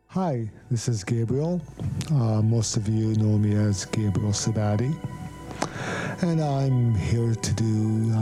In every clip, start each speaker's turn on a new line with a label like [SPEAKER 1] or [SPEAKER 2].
[SPEAKER 1] Hi, this is Gabriel. Most of you know me as Gabriel Sabati, and I'm here to do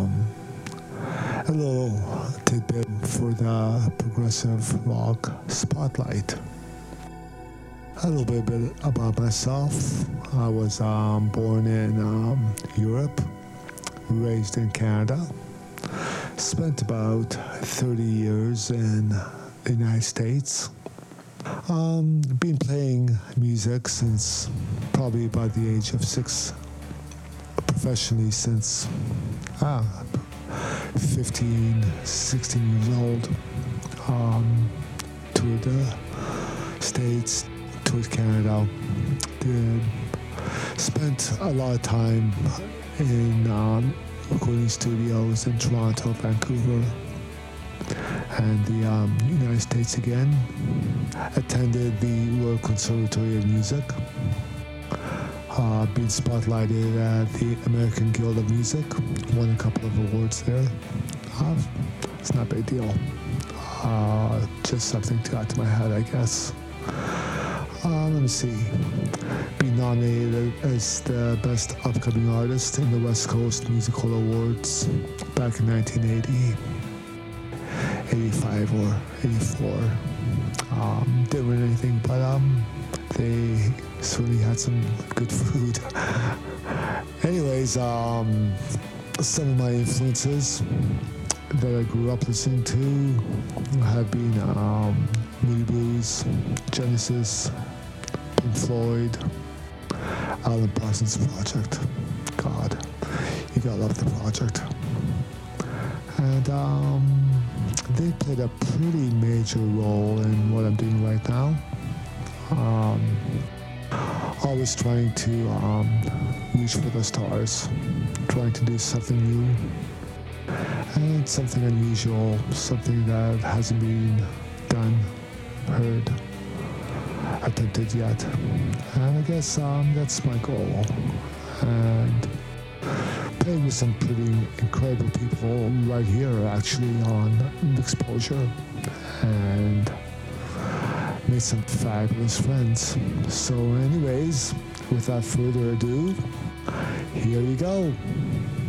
[SPEAKER 1] a little tidbit for the Progressive Rock Spotlight. A little bit about myself. I was born in Europe, raised in Canada, spent about 30 years in the United States. Been playing music since probably about the age of 6, professionally since 15, 16 years old. Toured the States, toured Canada, spent a lot of time in recording studios in Toronto, Vancouver, and the United States again. Attended the Royal Conservatory of Music. Been spotlighted at the American Guild of Music. Won a couple of awards there. It's not a big deal. Just something to add to my head, I guess. Let me see. Been nominated as the Best Upcoming Artist in the West Coast Musical Awards back in 1980. 85 or 84. Didn't win anything, but they certainly had some good food. Anyways, some of my influences that I grew up listening to have been Moody Blues, Genesis, Pink Floyd, Alan Parsons Project. God, you gotta love the project. And they played a pretty major role in what I'm doing right now. Always trying to reach for the stars, trying to do something new and something unusual, something that hasn't been done, heard, attempted yet. And I guess that's my goal. And playing with some pretty incredible people right here actually on Exposure, and made some fabulous friends. So anyways, without further ado, here you go.